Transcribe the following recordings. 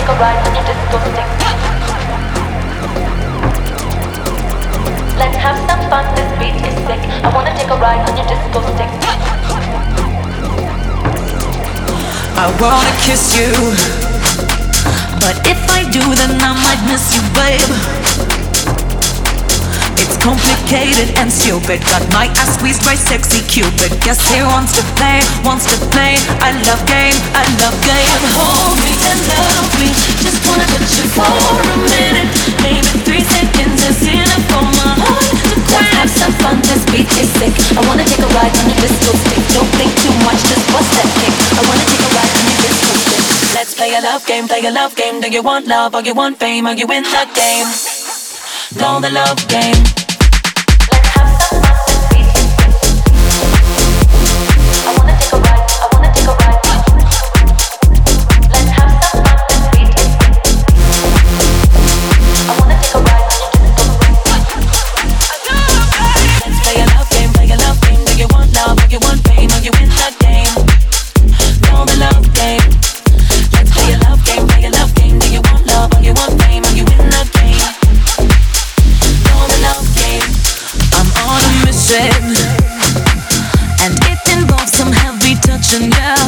take a ride on your disco stick. Let's have some fun, this beat is sick. I wanna take a ride on your disco stick. I wanna kiss you, but if I do then I might miss you, babe. It's complicated and stupid. Got my ass squeezed by sexy Cupid. Guess he wants to play, wants to play. I love game, I love game. Hold me and love me. Just wanna touch you for a minute. Maybe 3 seconds is enough for my heart to quit. Let's have some fun, this beat is sick. I wanna take a ride on your disco stick. Don't think too much, just bust that kick. I wanna take a ride on your disco stick. Let's play a love game, play a love game. Do you want love or you want fame? Are you in the game? Know the love game. Let's have some fun, this beat is sick. I wanna take a ride, I wanna take a ride. Let's have some fun, this beat is sick. I wanna take a ride on your disco stick. Let's play a love game, play a love game. Do you want love or you want fame? Are you in the game? Know the love game. Let's play a love game, play a love game. Do you want love or you want fame? Are you in the game? I'm on a mission, and it involves some heavy touching, yeah.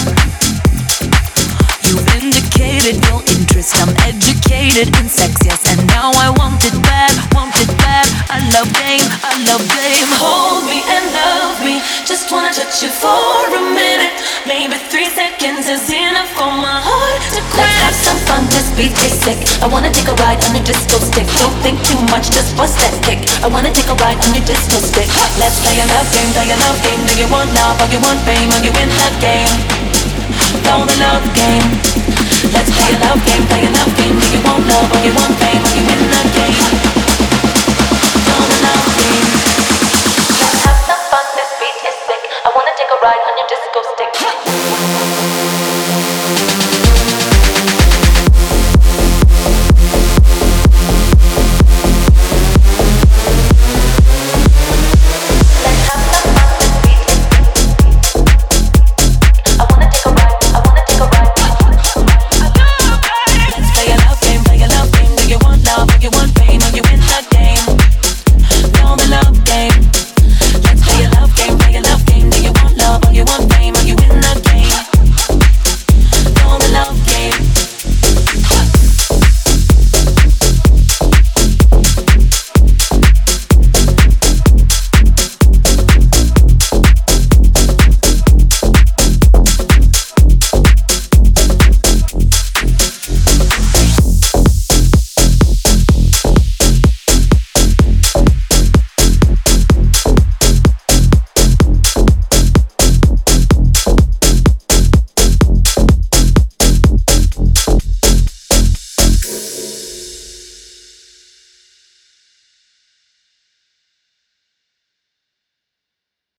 You've indicated your interest, I'm educated in sex, yes. And now I want it bad, want it bad. I love game, I love game. Hold me and love me, just wanna touch you for a minute. Maybe 3 seconds is enough for my heart to quit. Let's have some fun, this beat is sick. I wanna take a ride on your disco stick. Don't think too much, just bust that kick. I wanna take a ride on your disco stick. Let's play a love game, play a love game. Do you want love or you want fame? Are you in the game? Know the love game. Let's play a love game, play a love game. Do you want love or you want fame?